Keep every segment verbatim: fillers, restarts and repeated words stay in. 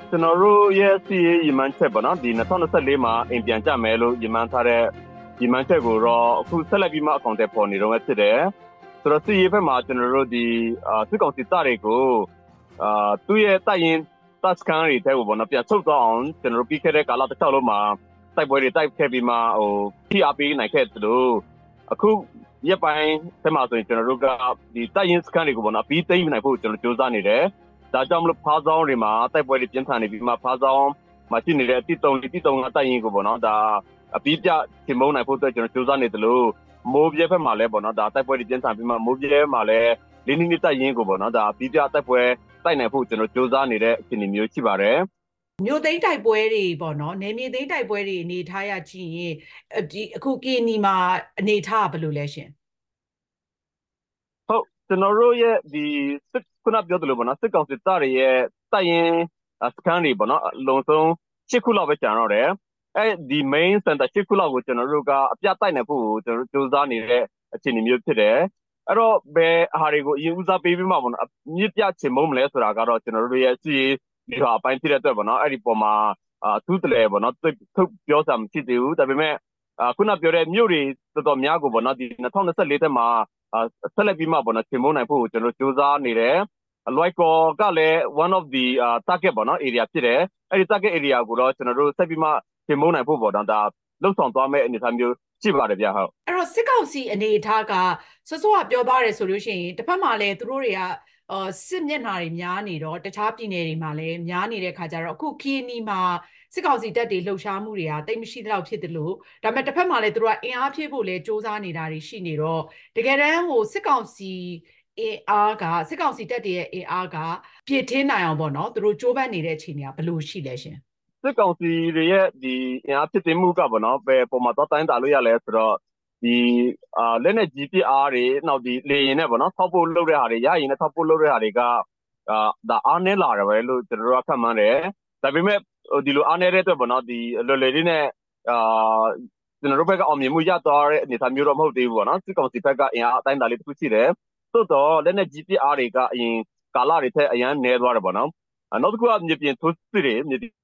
ကျွန်တော်တို့ရဲ့စီရေးရည်မှန်းချက်ပေါ့နော်ဒီ၂၀၂၄မှာအိမ်ပြန်ကြမယ်လို့ရည်မှန်းထားတဲ့ရည်မှန်းချက်ကိုတော့အခုဆက်လက်ပြီးမှအကောင့်တွေပေါ်နေတော့ဖြစ်တယ်ဆိုတော့စီရေးဘက်မှာကျွန်တော်တို့ဒီအာစစ်ကောင်စီတပ်တွေကိုအာသူ့ရဲ့တပ်ရင်တပ်စကန်တွေတဲ့ကိုပေါ့နော်ပြန်ဆုတ်သွားအောင်ကျွန်တော်တို့ပြီးခဲ့တဲ့ကာလတစ်လျှောက်လုံးမှာတိုက်ပွဲတွေတိုက်ခဲ့ပြီးမှဟိုထိအားပေးနိုင်ခဲ့သလိုအခုရက်ပိုင်းထဲမှာဆိုရင်ကျွန်တော်တို့ကဒီတပ်ရင်စကန်တွေကိုပေါ့နော်ပြီးသိမ်းနိုင်ဖို့ကျွန်တော်စူးစမ်းနေတယ်ဒါကြောင့်မလို့ဖားဆောင်တွေမှာတိုက်ပွဲတွေပြင်းထန်နေပြီးမှဖားဆောင်မှာရှိနေတဲ့တိတုံတိတုံကတိုက်ရင်ကိုပေါ့နော်ဒါအပြီးပြချင်မုန်းနိုင်ဖို့အတွက်ကျွန်တော်စူးစမ်းနေတယ်လို့မိုးပြဲဘက်မှာလည်းပေါ့နော်ဒါတိုက်ပွဲတွေပြင်းထန်ပြီးမှမိုးပြဲမှာလည်းလင်းနေတိုက်ရင်ကိုပေါ့နော်ဒါအပြီးပြတိုက်ပွဲတိုက်နိုင်ဖို့ကျွန်တော်စူးစမ်းနေတဲ့အခြေအနေမျိုးရှိပါတယ်မြို့သိမ်းတိုက်ပွဲတွေပေါ့နော်နေမြေသိမ်းတိုက်ပွဲတွေအနေထားရကြည့်ရင်ဒီအခုကီနီမှာအနေထားဘယ်လိုလဲရှင်ဟုတ်ကျွန်တော်တို့ရဲ့ဒီစစ်ခုနပြောသလိုပေါ့နော်စစ်ကောင်စစ်သားတွေရဲ့တိုက်ရင်စကန်တွေပေါ့နော်အလုံးစုံ၈ခုလောက်ပဲကျန်တော့တယ်အဲဒီ main center ၈ခုလောက်ကိုကျွန်တော်တို့ကအပြတိုက်နိုင်ဖို့ကိုကျွန်တော်တို့စူးစမ်းနေတဲ့အခြေအနေမျိုးဖြစ်တယ်အဲ့တော့ဘယ်ဟာတွေကိုအရင်ဦးစားပေးပြီးမှပေါ့နော်မြစ်ပြချင်မုန်းမလဲဆိုတာကတော့ကျွန်တော်တို့ရဲ့စီဒီဟာအပိုင်းဖြစ်တဲ့အတွက်ပေါ့နော်အဲ့ဒီပေါ်မှာအထူးတလဲပေါ့နော်ထုတ်ပြောစရာမရှိသေးဘူးဒါပေမဲ့အခုနပြောတဲ့မြို့တွေတော်တော်များကိုပေါ့နော်ဒီ၂၀၂၄တက်မှာဆက်လက်ပြီးမှပေါ့နော်ချင်မုန်းနိုင်ဖို့ကျွန်တော်စူးစမ်းနေတယ်လွိုက်ကော်ကလည်း one of the uh, target ပေါ့နော် area ဖြစ်တယ်အဲ့ဒီ target area ကိုတော့ကျွန်တော်တို့ဆက်ပြီးမှချင်မုန်းနိုင်ဖို့ပေါ့နော်ဒါလှုပ်ဆောင်သွားမယ့်အနေအထားမျိုးရှိပါတယ်ဗျဟုတ်အဲ့တော့စစ်ကောင်စီအနေအထားကစောစောကပြောသားတယ်ဆိုလို့ရှိရင်တစ်ဖက်မှာလည်းသူတို့တွေကအာစစ်မျက်နှာတွေများနေတော့တခြားပြည်နယ်တွေမှာလည်းများနေတဲ့ခါကျတော့အခုခီနီမှာစစ်ကောင်စီတပ်တွေလှုပ်ရှားမှုတွေကတိတ်မရှိတော့ဖြစ်တယ်လို့ဒါပေမဲ့တစ်ဖက်မှာလည်းသူတို့ကအင်အားဖြည့်ဖို့လည်းစ조사နေတာတွေရှိနေတော့တကယ်တမ်းဟိုစစ်ကောင်စီအင်အားကစစ်ကောင်စီတပ်တွေရဲ့အင်အားကပြည့်ထင်းနိုင်အောင်ပေါ့နော်သူတို့ကြိုးပမ်းနေတဲ့အခြေအနေကဘယ်လိုရှိလဲရှင်စစ်ကောင်စီတွေရဲ့ဒီအင်အားဖြစ်တင်မှုကပေါ့နော်ဘယ်ပုံမှာတော့တိုင်းတာလို့ရလဲဆိုတော့ဒီအာလက်နဲ့ကြီးပြအားတွေနောက်ဒီလေရင်နဲ့ပေါ့နော်ထောက်ဖို့လုပ်တဲ့ဟာတွေရရင်နဲ့ထောက်ဖို့လုပ်တဲ့ဟာတွေကအာဒါအားနည်းလာတယ်ပဲလို့ကျွန်တော်တို့ကခန့်မှန်းတယ်ဒါပေမဲ့ဒီလိုအားနည်းတဲ့အတွက်ပေါ့နော်ဒီလွယ်လွယ်လေးနဲ့အာကျွန်တော်တို့ဘက်ကအောင်မြင်မှုရသွားတဲ့အနေအထားမျိုးတော့မဟုတ်သေးဘူးပေါ့နော်စစ်ကောင်စီဘက်ကအင်အားအတိုင်းတာလေးတစ်ခုရှိတယ်သို့တော့လက်နဲ့ကြီးပြအားတွေကအရင်ကာလတွေထက်အရင်နည်းသွားတယ်ပေါ့နော်နောက်တစ်ခုကမြေပြင်ထိုးစစ်တွေမြေဒီ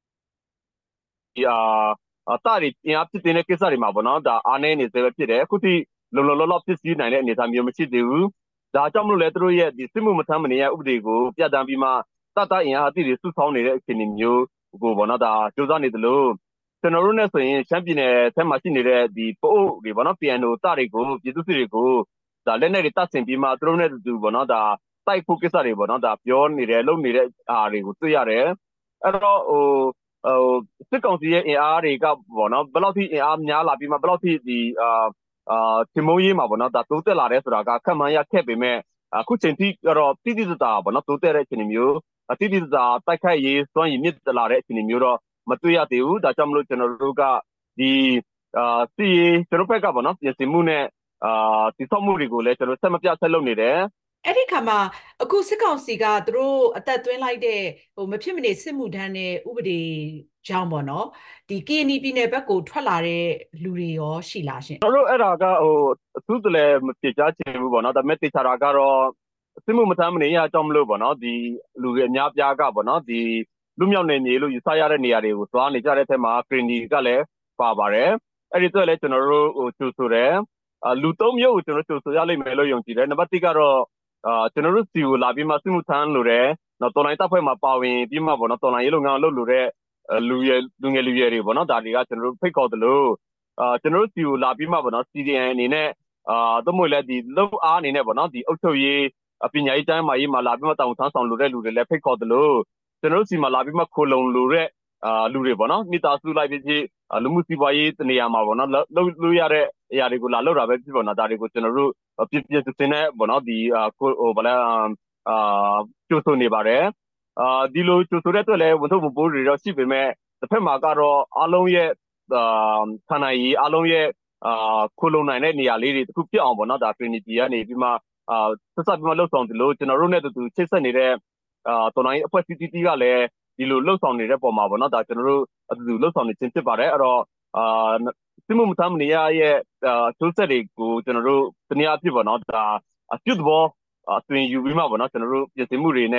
အာတာတွေအင်အားဖြစ်တဲ့ကိစ္စတွေမှာပေါ့နော်ဒါအားနည်းနေသေးပဲဖြစ်တယ်အခုထိလုံလုံလောက်လောက်ဖြစ်စည်းနိုင်တဲ့အနေအထားမျိုးမရှိသေးဘူးဒါကြောင့်မလို့လေသူတို့ရဲ့ဒီစစ်မှုမထမ်းမနေရဥပဒေကိုပြဋ္ဌာန်းပြီးမှတတ်တအင်အားအသည့်တွေစုဆောင်းနေတဲ့အခြေအနေမျိုးကိုပေါ့နော်ဒါစူးစမ်းနေတယ်လို့ကျွန်တော်တို့နဲ့ဆိုရင်ရှမ်းပြည်နယ်ထဲမှာရှိနေတဲ့ဒီပို့အိုတွေပေါ့နော် P N O တာတွေကိုပြည်သူစစ်တွေကိုဒါလက်နဲ့တွေတတ်ဆင်ပြီးမှသူတို့နဲ့တူပေါ့နော်ဒါတိုက်ဖို့ကိစ္စတွေပေါ့နော်ဒါပြောနေတယ်လုပ်နေတဲ့အားတွေကိုတွေ့ရတယ်အဲ့တော့ဟိုဟိုစစ်ကောင်စီရဲ့အင်အားတွေကပေါ့နော်ဘယ်လောက်ထိအင်အားများလာပြီးမှဘယ်လောက်ထိဒီအာအာချင်မုန်းရေးမှာပေါ့နော်ဒါတိုးတက်လာတဲ့ဆိုတာကခက်မှန်းရခက်ပေမဲ့အခုချိန်ထိကတော့တိတိကျကျပေါ့နော်တိုးတက်တဲ့အခြေအနေမျိုးတိတိကျကျတိုက်ခိုက်ရေးစွမ်းရည်မြင့်တက်လာတဲ့အခြေအနေမျိုးတော့မတွေ့ရသေးဘူးဒါကြောင့်မလို့ကျွန်တော်တို့ကဒီအာစီကျွန်တော်ဘက်ကပေါ့နော်ပြင်ဆင်မှုနဲ့အာတိဆောက်မှုတွေကိုလည်းကျွန်တော်ဆက်မပြတ်ဆက်လုပ်နေတယ်အဲ့ဒီခါမှာအခုစစ်ကောင်စီကသူတို့အသက်သွင်းလိုက်တဲ့ဟိုမဖြစ်မနေစစ်မှုထမ်းတဲ့ဥပဒေကြောင့်ပေါ့နော်ဒီကရင်ပြည်နယ်ဘက်ကိုထွက်လာတဲ့လူတွေရောရှိလားရှင်ကျွန်တော်တို့အဲ့ဒါကဟိုအထူးတလဲမပြေချချင်ဘူးပေါ့နော်ဒါပေမဲ့တေချာတာကတော့စစ်မှုမထမ်းမနေရအကြောင်းမလို့ပေါ့နော်ဒီလူတွေအများပြားကပေါ့နော်ဒီလူမြောက်နေမြေလို့ယူဆရတဲ့နေရာတွေကိုသွားနေကြတဲ့ထက်မှာဂရင်းဒီကလည်းပါပါတယ်အဲ့ဒီတော့လည်းကျွန်တော်တို့ဟိုကျူဆိုတယ်အလူသုံးမျိုးကိုကျွန်တော်ကျူဆိုရလိမ့်မယ်လို့ယုံကြည်တယ်နံပါတ်တစ်ကတော့အာကျွန်တော်တို့စီကိုလာပြီးမှစစ်မှုထမ်းလို့တယ်နော်တော်လိုင်းတပ်ဖွဲ့မှာပါဝင်ပြီးမှပေါ့နော်တော်လိုင်းရေးလုပ်ငန်းလုပ်လို့တဲ့လူရလူငယ်လူရွယ်တွေပေါ့နော်ဒါတွေကကျွန်တော်တို့ဖိတ်ခေါ်တယ်လို့အာကျွန်တော်တို့စီကိုလာပြီးမှပေါ့နော် C D N အနေနဲ့အာသို့မဟုတ်လည်းဒီလုံအားအနေနဲ့ပေါ့နော်ဒီအုပ်ချုပ်ရေးပညာရေးတိုင်းမှာရေးမှာလာပြီးမှတောင်ထမ်းဆောင်လို့တဲ့လူတွေလည်းဖိတ်ခေါ်တယ်လို့ကျွန်တော်တို့စီမှာလာပြီးမှခိုလုံလို့တဲ့အာလူတွေပေါ့နော်မိသားစုလိုက်ဖြစ်ဖြစ်လူမှုစီးပွားရေးတနေရာမှာပေါ့နော်လုပ်လို့ရတဲ့အရာတွေကိုလာလုပ်တာပဲဖြစ်ပေါ့နော်ဒါတွေကိုကျွန်တော်တို့ပြပြစင်နဲ့ပေါ့နော်ဒီဟိုဗလာအာကျိုးဆိုနေပါတယ်အာဒီလိုကျိုးဆိုတဲ့အတွက်လည်းဝန်ထုတ်ဝန်ပိုးတွေတော့ရှိပေမဲ့တစ်ဖက်မှာကတော့အားလုံးရဲ့အာဌာနကြီးအားလုံးရဲ့အာခိုလုံနိုင်တဲ့နေရာလေးတွေတခုပြအောင်ပေါ့နော်ဒါ Trinity ကနေပြီးမှအာဆက်ဆက်ပြီးမှလှုပ်ဆောင်တယ်လို့ကျွန်တော်တို့နဲ့တူတူချိတ်ဆက်နေတဲ့အာတော်လိုင်းအဖွဲ့အစည်းတီးတီးကလည်းဒီလိုလှုပ်ဆောင်နေတဲ့ပုံမှာပေါ့နော်ဒါကျွန်တော်တို့အတူတူလှုပ်ဆောင်နေခြင်းဖြစ်ပါတယ်အဲ့တော့အာစစ်မှုမထမ်းမနေရရဲ့အာကျိုးဆက်တွေကိုကျွန်တော်တို့တနည်းအားဖြင့်ပေါ့နော်ဒါအပြုတ်ဘောအသွင်ယူပြီးမှပေါ့နော်ကျွန်တော်တို့ပြင်ဆင်မှုတွေနဲ့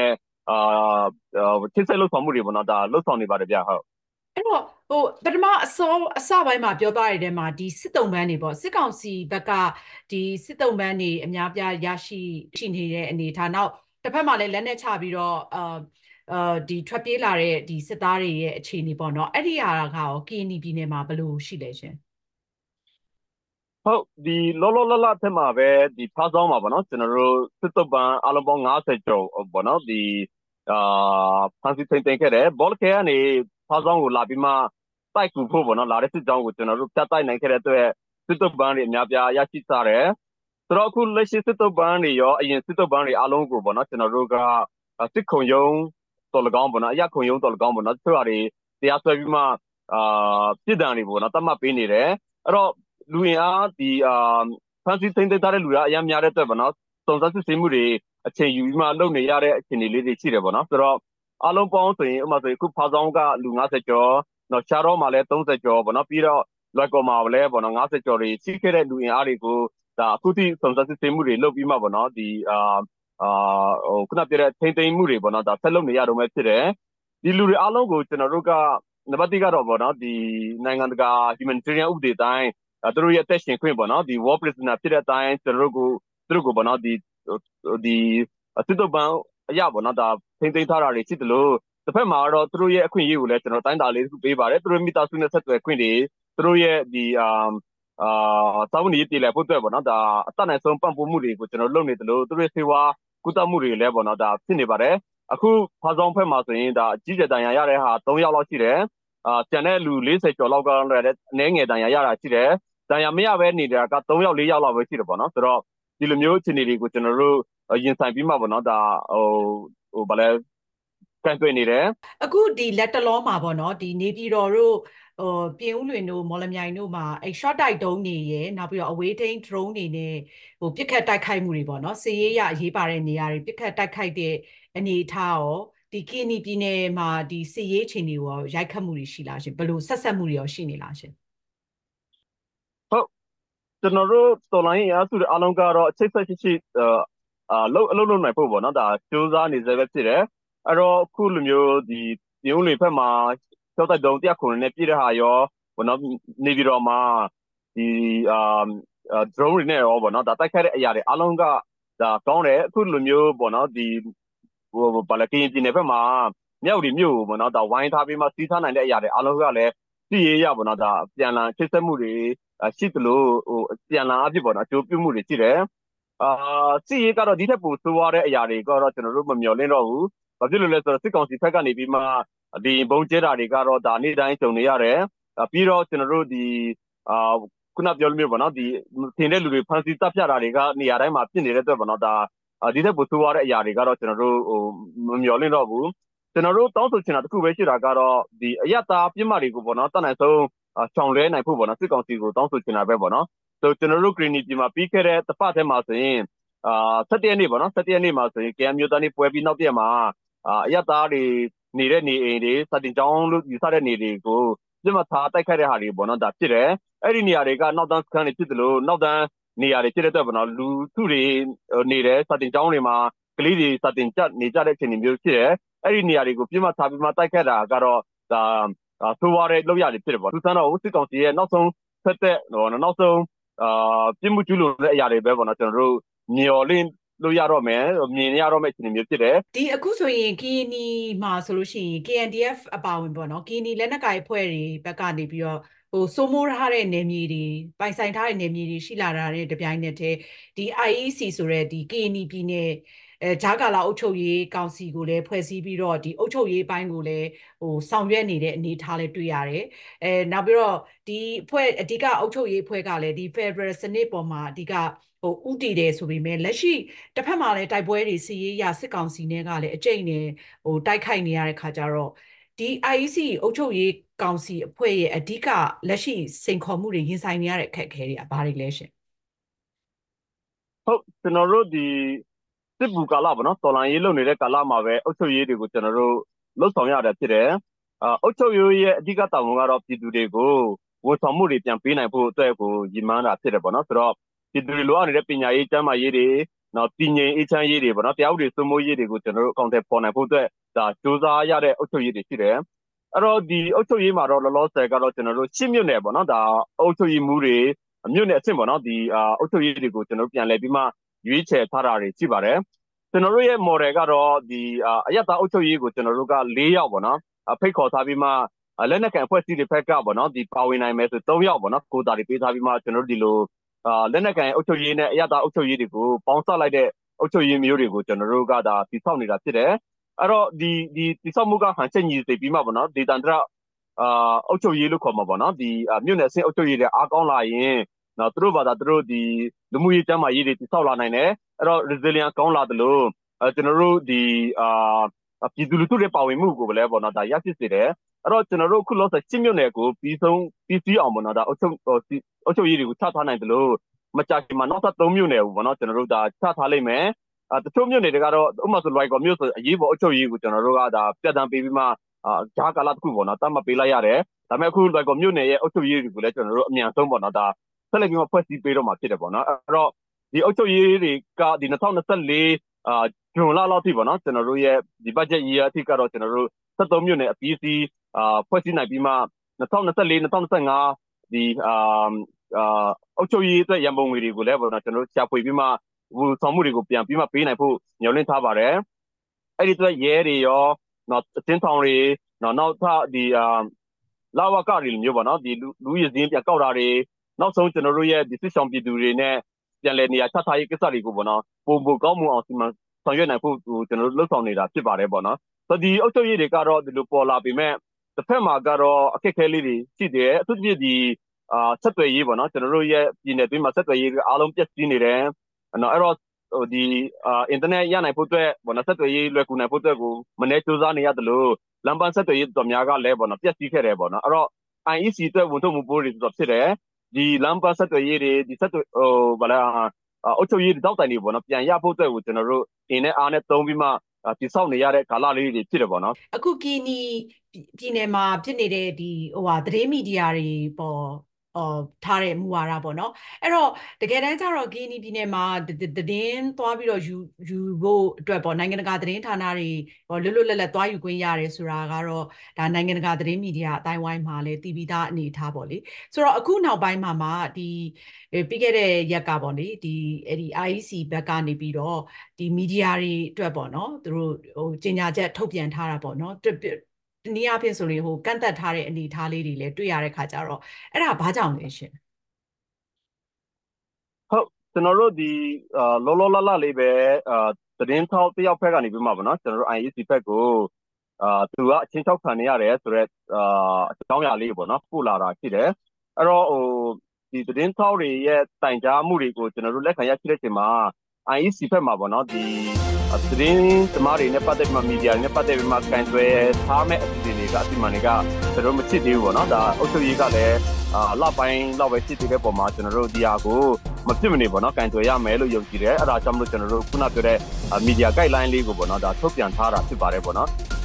အာချိတ်ဆက်လို့ဆောင်မှုတွေပေါ့နော်ဒါလှုပ်ဆောင်နေပါတယ်ဗျဟုတ်အဲ့တော့ဟိုပထမအစောအစပိုင်းမှာပြောသွားတဲ့တဲမှာဒီစစ်တုံးပန်းတွေပေါ့စစ်ကောင်စီဘက်ကဒီစစ်တုံးပန်းတွေအများပြားရရှိရှိနေတဲ့အနေအထားနောက်တစ်ဖက်မှာလည်းလက်နက်ချပြီးတော့အာအာဒီထွက်ပြေးလာတဲ့ဒီစစ်သားတွေရဲ့အခြေအနေပေါ့နော်အဲ့ဒီဟာကရောကရင်နီပြည်နယ်မှာဘယ်လိုရှိလဲရှင်ဟုတ်ဒီလောလောလတ်လတ်ထက်မှာပဲဒီဖားဆောင်မှာပေါ့နော်ကျွန်တော်တို့စစ်တုပ်ပန်းအလုံးပေါင်း၅၀ကျော်ပေါ့နော်ဒီအာဖန်စီထိန်ထိန်ခဲ့တယ်ဘောလခဲကနေဖားဆောင်ကိုလာပြီးမှတိုက်ကူဖို့ပေါ့နော်လာတဲ့စစ်ကြောင်းကိုကျွန်တော်တို့ပြတ်တိုက်နိုင်ခဲ့တဲ့အတွက်စစ်တုပ်ပန်းတွေအများပြားရရှိစားတယ်ဆိုတော့အခုလက်ရှိစစ်တုပ်ပန်းတွေရောအရင်စစ်တုပ်ပန်းတွေအလုံးကိုပေါ့နော်ကျွန်တော်တို့ကစစ်ခုံရုံးတော်လကောင်းပေါ့နော်အရခုံရုံးတော်လကောင်းပေါ့နော်သူတို့ဟာတွေတရားစွဲပြီးမှအာပြည်တံတွေပေါ့နော်တတ်မှတ်ပေးနေတယ်အဲ့တော့လူရင်အားဒီအာဖန်စီသိမ်းသိမ်းထားတဲ့လူကအများများတဲ့အတွက်ပေါ့နော်စုံစမ်းစစ်ဆေးမှုတွေအချိန်ယူပြီးမှလုပ်နေရတဲ့အခြေအနေလေးတွေရှိတယ်ပေါ့နော်ဆိုတော့အလုံးပေါင်းဆိုရင်ဥပမာဆိုရင်အခုဖားဆောင်ကလူ၅၀ကျော်တော့ရှားတော့မှလည်း၃၀ကျော်ပေါ့နော်ပြီးတော့လွိုက်ကော်မှာလည်းပေါ့နော်၅၀ကျော်တွေရှိခဲ့တဲ့လူရင်အားတွေကိုဒါအခုထိစုံစမ်းစစ်ဆေးမှုတွေလုပ်ပြီးမှပေါ့နော်ဒီအာအာဟိုခုနပြတဲ့ထိမ့်သိမ်းမှုတွေပေါ့နော်ဒါဆက်လုပ်နေရတော့မှဖြစ်တယ်ဒီလူတွေအားလုံးကိုကျွန်တော်တို့ကနံပါတ်၁ကတော့ပေါ့နော်ဒီနိုင်ငံတကာ humanitarian ဥပဒေတိုင်းသူတို့ရဲ့အသက်ရှင်ခွင့်ပေါ့နော်ဒီ war prisoner ဖြစ်တဲ့အတိုင်းကျွန်တော်တို့ကိုသူတို့ကိုပေါ့နော်ဒီဒီစစ်တုပ်ပန်းအရာပေါ့နော်ဒါထိမ့်သိမ်းထားတာတွေရှိတယ်လို့တစ်ဖက်မှာတော့သူတို့ရဲ့အခွင့်အရေးကိုလည်းကျွန်တော်တိုင်းတာလေးစုပေးပါတယ်သူတို့မိသားစုနဲ့ဆက်သွယ်ခွင့်တွေသူတို့ရဲ့ဒီအာအာသာဝန်ကြီးတည်လဲဖို့အတွက်ပေါ့နော်ဒါအတတ်နိုင်ဆုံးပံ့ပိုးမှုတွေကိုကျွန်တော်လုပ်နေတယ်လို့သူတို့ဆေးဝါးကုသမှုတွေလည်းပေါ့နော်ဒါဖြစ်နေပါတယ်အခုဖားဆောင်ဖက်မှာဆိုရင်ဒါအကြီးကျယ်တန်ရာရတဲ့ဟာ၃ယောက်လောက်ရှိတယ်အာကျန်တဲ့လူ၄၀ကျော်လောက်ကလည်းအနည်းငယ်တန်ရာရတာရှိတယ်တန်ရာမရပဲနေတာက၃ယောက်၄ယောက်လောက်ပဲရှိတယ်ပေါ့နော်ဆိုတော့ဒီလိုမျိုးအခြေအနေတွေကိုကျွန်တော်တို့ရင်ဆိုင်ပြီးမှပေါ့နော်ဒါဟိုဟိုဗာလဲကန်တွေ့နေတယ်အခုဒီလက်တလောမှာပေါ့နော်ဒီနေပြည်တော်တို့ဟိုပြင်ဦးလွင်တို့မော်လမြိုင်တို့မှာအဲ short တိုက်ဒုံးတွေရယ်နောက်ပြီးတော့အဝေးထိန်း drone တွေနဲ့ဟိုပြစ်ခတ်တိုက်ခိုက်မှုတွေပေါ့နော်စစ်ရေးရအရေးပါတဲ့နေရာတွေပြစ်ခတ်တိုက်ခိုက်တဲ့အနေအထားရောဒီကရင်နီပြည်နယ်မှာဒီစစ်ရေးအခြေအနေရောရိုက်ခတ်မှုတွေရှိလားရှင်ဘယ်လိုဆက်ဆက်မှုတွေရောရှိနေလားရှင်ဟုတ်ကျွန်တော်တို့တော်လိုင်းအားစုတဲ့အလုံးကတော့အချိတ်ဆက်ရှိရှိအာလုံးအလုံးလုံးနိုင်ဖို့ပေါ့နော်ဒါစူးစမ်းနေစေပဲဖြစ်တယ်အဲ့တော့အခုလိုမျိုးဒီပြုံးလေဖက်မှာကျောက်တိုက်တုံးတရားခုနဲ့ပြည့်တဲ့ဟာရောဘောနော်နေပြီးတော့မှဒီအာ drone တွေနဲ့ရောပေါ့နော်ဒါတိုက်ခိုက်တဲ့အရာတွေအလုံးကဒါကောင်းတယ်အခုလိုမျိုးပေါ့နော်ဒီဟိုဘာလဲကရင်ပြည်နယ်ဘက်မှာမြောက်ဒီမြို့ပေါ့နော်ဒါဝိုင်းထားပြီးမှစီးထားနိုင်တဲ့အရာတွေအလုံးကလည်းစီးရေးရပေါ့နော်ဒါပြန်လာချိတ်ဆက်မှုတွေရှိသလိုဟိုပြန်လာအဖြစ်ပေါ့နော်အကျိုးပြုမှုတွေရှိတယ်အာစီးရေးကတော့ဒီထက်ပိုဆိုးရတဲ့အရာတွေကတော့ကျွန်တော်တို့မမျှော်လင့်တော့ဘူးဘာဖြစ်လို့လဲဆိုတော့စစ်ကောင်စီဘက်ကနေပြီးမှဒီဘုံကျဲတာတွေကတော့ဒါနေ့တိုင်းကြုံနေရတယ်ပြီးတော့ကျွန်တော်တို့ဒီအာခုနပြောလို့မျိုးပေါ့နော်ဒီထင်တဲ့လူတွေဖန်စီတပ်ဖြတ်တာတွေကနေရာတိုင်းမှာဖြစ်နေတဲ့အတွက်ပေါ့နော်ဒါဒီထက်ပိုဆိုးရတဲ့အရာတွေကတော့ကျွန်တော်တို့ဟိုမမျှော်လင့်တော့ဘူးကျွန်တော်တို့တောင်းဆိုချင်တာတခုပဲရှိတာကတော့ဒီအယက်သားပြစ်မှတ်တွေကိုပေါ့နော်တတ်နိုင်ဆုံးချောင်လဲနိုင်ဖို့ပေါ့နော်စစ်ကောင်စီကိုတောင်းဆိုချင်တာပဲပေါ့နော်ဆိုကျွန်တော်တို့ဂရင်းနီပြည်မှာပြီးခဲ့တဲ့တစ်ပတ်ထဲမှာဆိုရင်အာ၁၁ရက်နေ့ပေါ့နော်၁၁ရက်နေ့မှာဆိုရင် ကေ အမ် မျိုးသားနေ့ပွဲပြီးနောက်ပြည့်မှာအာအယက်သားတွေနေတဲ့နေအိမ်တွေစတင်ကြောင်းလို့ယူဆတဲ့နေတွေကိုပြစ်မှတ်ထားတိုက်ခိုက်တဲ့ဟာတွေပေါ့နော်ဒါဖြစ်တယ်အဲ့ဒီနေရာတွေကနောက်တန်းစခန်းတွေဖြစ်တယ်လို့နောက်တန်းနေရာတွေဖြစ်တဲ့အတွက်ပေါ့နော်လူထုတွေနေတယ်စတင်ကြောင်းတွေမှာကလေးတွေစတင်ကြနေကြတဲ့အခြေအနေမျိုးဖြစ်တယ်အဲ့ဒီနေရာတွေကိုပြစ်မှတ်ထားပြီးမှတိုက်ခတ်တာကတော့ဒါဆိုးရတဲ့လောက်ရတွေဖြစ်တယ်ပေါ့သူစမ်းတော့စစ်ကောင်စီရဲ့နောက်ဆုံးဆက်တဲ့ဟိုနောက်ဆုံးအာပြစ်မှုကျူးလွန်တဲ့အရာတွေပဲပေါ့နော်ကျွန်တော်တို့မျော်လင့်လို့ရတော့မယ်မြင်ရတော့မယ့်အခြေအနေမျိုးဖြစ်တယ်ဒီအခုဆိုရင်ကရင်နီမှာဆိုလို့ရှိရင် ကေ အန် ဒီ အက်ဖ် အပါဝင်ပေါ့နော်ကရင်နီလက်နက်ကိုင်အဖွဲ့တွေဘက်ကနေပြီးတော့ဟိုစိုးမိုးထားတဲ့နယ်မြေတွေပိုင်ဆိုင်ထားတဲ့နယ်မြေတွေရှိလာတာတဲ့တပြိုင်နက်တည်းဒီ အိုင် အီ စီ ဆိုတဲ့ဒီ ကရင်နီပြည်နယ်အဲဂျာကာလာအုပ်ချုပ်ရေးကောင်စီကိုလည်းဖွဲ့စည်းပြီးတော့ဒီအုပ်ချုပ်ရေးပိုင်းကိုလည်းဟိုဆောင်ရွက်နေတဲ့အနေအထားလည်းတွေ့ရတယ်။အဲနောက်ပြီးတော့ဒီအဖွဲ့အဓိကအုပ်ချုပ်ရေးအဖွဲ့ကလည်းဒီ Federal စနစ်ပေါ်မှာအဓိကဟိုဥတည်တယ်ဆိုပေမဲ့လက်ရှိတစ်ဖက်မှာလည်းတိုက်ပွဲတွေစီရေးရစစ်ကောင်စီနဲ့ကလည်းအကျိတ်နဲ့ဟိုတိုက်ခိုက်နေရတဲ့ခါကျတော့ဒီ အိုင် အီ စီ အုပ်ချုပ်ရေးကောင်စီအဖွဲ့ရဲ့အဓိကလက်ရှိစိန်ခေါ်မှုတွေရင်ဆိုင်နေရတဲ့အခက်အခဲတွေကဘာတွေလဲရှင်ဟုတ်ကျွန်တော်တို့ဒီစစ်ဘူကာလပေါ့နော်တော်လန်ရေးလုပ်နေတဲ့ကာလမှာပဲအုပ်ချုပ်ရေးတွေကိုကျွန်တော်တို့လှုပ်ဆောင်ရတယ်ဖြစ်တယ်အာအုပ်ချုပ်ရေးရဲ့အဓိကတာဝန်ကတော့ပြည်သူတွေကိုဝန်ဆောင်မှုတွေပြန်ပေးနိုင်ဖို့အတွက်ကိုရည်မှန်းတာဖြစ်တယ်ပေါ့နော်ဆိုတော့ပြည်သူတွေလိုအပ်နေတဲ့ပညာရေးကျန်းမာရေးတွေနော်တည်ငြိမ်အေးချမ်းရေးတွေပေါ့နော်တရားဥပဒေစိုးမိုးရေးတွေကိုကျွန်တော်တို့အကောင့်ထဲပေါ်နိုင်ဖို့အတွက်ဒါစူးစမ်းရတဲ့အုပ်ချုပ်ရေးတွေရှိတယ်အဲ့တော့ဒီအုပ်ချုပ်ရေးမှာတော့လောလောဆယ်ကတော့ကျွန်တော်တို့ရှစ်မြို့နယ်ပေါ့နော်ဒါအုပ်ချုပ်ရေးမှုတွေမြို့နယ်အဆင့်ပေါ့နော်ဒီအုပ်ချုပ်ရေးတွေကိုကျွန်တော်တို့ပြန်လည်ပြီးမှရွေးချယ်ထားတာတွေရှိပါတယ်ကျွန်တော်တို့ရဲ့ model ကတော့ဒီအရက်သားအုပ်ချုပ်ရေးကိုကျွန်တော်တို့က၄ယောက်ပေါ့နော်ဖိတ်ခေါ်ထားပြီးမှလက်နက်ကန်အဖွဲ့အစည်းတွေဖက်ကပေါ့နော်ဒီပါဝင်နိုင်မယ်ဆို၃ယောက်ပေါ့နော်ကိုတာတွေပေးထားပြီးမှကျွန်တော်တို့ဒီလိုအာလက်နက်ကန်အုပ်ချုပ်ရေးနဲ့အရသာအုပ်ချုပ်ရေးတွေကိုပေါင်းစပ်လိုက်တဲ့အုပ်ချုပ်ရေးမျိုးတွေကိုကျွန်တော်တို့ကဒါတည်ဆောက်နေတာဖြစ်တယ်အဲ့တော့ဒီဒီတည်ဆောက်မှုကဟန်ချက်ညီစေပြီးမှပေါ့နော်ဒေသန္တရအာအုပ်ချုပ်ရေးလို့ခေါ်မှာပေါ့နော်ဒီမြို့နယ်အဆင့်အုပ်ချုပ်ရေးတွေအားကောင်းလာရင်နော်သူတို့ဘာသာသူတို့ဒီလူမှုရေးကျန်းမာရေးတွေတည်ဆောက်လာနိုင်တယ်အဲ့တော့ resilience ကောင်းလာတယ်လို့အဲကျွန်တော်တို့ဒီအာပြည်သူလူထုတွေပါဝင်မှုကိုလည်းပေါ့နော်ဒါရရှိစေတယ်အဲ့တော့ကျွန်တော်တို့ခုလောဆယ်ရှစ်မြို့နယ်ကိုပြီးဆုံးပြီးစီးအောင်ပေါ့နော်ဒါအုပ်ချုပ်အုပ်ချုပ်ရေးတွေကိုချထားနိုင်တယ်လို့မကြခင်မှာနောက်ထပ်သုံးမြို့နယ်ကိုပေါ့နော်ကျွန်တော်တို့ဒါချထားလိုက်မယ်အဲတချို့မြို့နယ်တွေကတော့ဥပမာဆိုလွိုင်ကော်မြို့ဆိုအရေးပေါ်အုပ်ချုပ်ရေးကိုကျွန်တော်တို့ကဒါပြတ်တန်းပေးပြီးမှအာဂျာကာလာတခုပေါ့နော်တတ်မှတ်ပေးလိုက်ရတယ်ဒါပေမဲ့အခုလွိုင်ကော်မြို့နယ်ရဲ့အုပ်ချုပ်ရေးတွေကိုလည်းကျွန်တော်တို့အမြန်ဆုံးပေါ့နော်ဒါဆက်လက်ပြီးမှဖွဲ့စည်းပေးတော့မှာဖြစ်တယ်ပေါ့နော်အဲ့တော့ဒီအုပ်ချုပ်ရေးတွေကဒီ၂၀၂၄အာဂျွန်လလောက်ထိပေါ့နော်ကျွန်တော်တို့ရဲ့ဒီ budget year အထိကတော့ကျွန်တော်တို့၁၃မြို့နယ်အပြီးစီးအာဖွဲ့စည်းနိုင်ပြီးမှ၂၀၂၄ ၂၀၂၅ဒီအာအာအုပ်ချုပ်ရေးအတွက်ရန်ပုံငွေတွေကိုလည်းပေါ့နော်ကျွန်တော်တို့ရှာဖွေပြီးမှဘူဆောင်မှုတွေကိုပြန်ပြီးမှပေးနိုင်ဖို့ညှော်လင့်ထားပါတယ်အဲ့ဒီအတွက်ရဲတွေရောနော်အတင်းထောင်တွေနော်နောက်ထပ်ဒီအာလာဝကတွေလိုမျိုးပေါ့နော်ဒီလူရည်စင်းပြန်ကောက်တာတွေနောက်ဆုံးကျွန်တော်တို့ရဲ့ဒီစစ်ဆောင်ပြည်သူတွေနဲ့ပြန်လည်နေရာချထားရေးကိစ္စတွေကိုပေါ့နော်ပုံပုံကောင်းမှုအောင်စီမံဆောင်ရွက်နိုင်ဖို့ကျွန်တော်တို့လှုပ်ဆောင်နေတာဖြစ်ပါတယ်ပေါ့နော်ဆိုဒီအုပ်ချုပ်ရေးတွေကတော့ဒီလိုပေါ်လာပေမဲ့တစ်ဖက်မှာကတော့အခက်အခဲလေးတွေရှိတယ်အထူးသဖြင့်ဒီအာဆက်သွယ်ရေးပေါ့နော်ကျွန်တော်တို့ရဲ့ပြည်နယ်တွင်းမှာဆက်သွယ်ရေးအားလုံးပြည့်စည်နေတယ်နော်အဲ့တော့ဟိုဒီအာအင်တာနက်ရနိုင်ဖို့အတွက်ပေါ့နော်ဆက်သွယ်ရေးလွယ်ကူနိုင်ဖို့အတွက်ကိုမနေ့စူးစမ်းနေရတယ်လို့လမ်းပန်းဆက်သွယ်ရေးတော်များကလည်းပေါ့နော်ပြည့်စည်ခဲ့တယ်ပေါ့နော်အဲ့တော့ I E C အတွက်ဝန်ထုတ်မှုပိုးတွေတော့ဖြစ်တယ်ဒီလမ်းပန်းဆက်သွယ်ရေးတွေဒီဆက်သွယ်ဟိုဗလာအုပ်ချုပ်ရေးတောက်တိုင်တွေပေါ့နော်ပြန်ရဖို့အတွက်ကိုကျွန်တော်တို့အင်းနဲ့အားနဲ့သုံးပြီးမှတိစောက်နေရတဲ့ကာလလေးတွေဖြစ်တယ်ပေါ့နော်အခုကီနီပြည်နယ်မှာဖြစ်နေတဲ့ဒီဟိုဟာသတင်းမီဒီယာတွေပေါ်အော်ထားတဲ့မူဝါဒပေါ့နော်အဲ့တော့တကယ်တမ်းကျတော့ကီနီပြည်နယ်မှာသတင်းသွားပြီးတော့ယူယူဖို့အတွက်ပေါ့နိုင်ငံတကာသတင်းဌာနတွေဟောလွတ်လွတ်လပ်လပ်သွားယူခွင့်ရတယ်ဆိုတာကတော့ဒါနိုင်ငံတကာသတင်းမီဒီယာအတိုင်းဝိုင်းမှာလည်းတည်ပြီးသားအနေထားပေါ့လေဆိုတော့အခုနောက်ပိုင်းမှာမှဒီပြီးခဲ့တဲ့ရက်ကပေါ့လေဒီအဲ့ဒီ I E C ဘက်ကနေပြီးတော့ဒီမီဒီယာတွေအတွက်ပေါ့နော်သူတို့ဟိုကြေညာချက်ထုတ်ပြန်ထားတာပေါ့နော်တနည်းအားဖြင့်ဆိုရင်ဟိုကန့်သက်ထားတဲ့အနေအထားလေးတွေလည်းတွေ့ရတဲ့ခါကျတော့အဲ့ဒါဘာကြောင့်လဲရှင်ဟုတ်ကျွန်တော်တို့ဒီလောလောလလလေးပဲအာသတင်းထောက်တယောက်ဖက်ကနေပြီးမှပေါ့နော်ကျွန်တော်တို့ I E C ဘက်ကိုအာသူကအချင်းချောက်ခံနေရတယ်ဆိုတော့အာအကြောင်းအရာလေးပေါ့နော်ပို့လာတာရှိတယ်အဲ့တော့ဟိုဒီသတင်းထောက်တွေရဲ့တိုင်ကြားမှုတွေကိုကျွန်တော်တို့လက်ခံရရှိတဲ့အချိန်မှာ I E C ဘက်မှာပေါ့နော်ဒီသတင်းသမားတွေနဲ့ပတ်သက်ပြီးမှမီဒီယာတွေနဲ့ပတ်သက်ပြီးမှကန်တွယ်ထားမဲ့အစီအစဉ်တွေကအစီအမံတွေကကျွန်တော်တို့မဖြစ်သေးဘူးပေါ့နော်ဒါအုပ်ချုပ်ရေးကလည်းအာလပိုင်းလောက်ပဲဖြစ်တဲ့ပုံမှာကျွန်တော်တို့ဒီဟာကိုမဖြစ်မနေပေါ့နော်ကန်တွယ်ရမယ်လို့ယုံကြည်တယ်အဲ့ဒါကြောင့်မလို့ကျွန်တော်တို့ခုနပြောတဲ့မီဒီယာ guideline လေးကိုပေါ့နော်ဒါထုတ်ပြန်ထားတာဖြစ်ပါတယ်ပေါ့နော်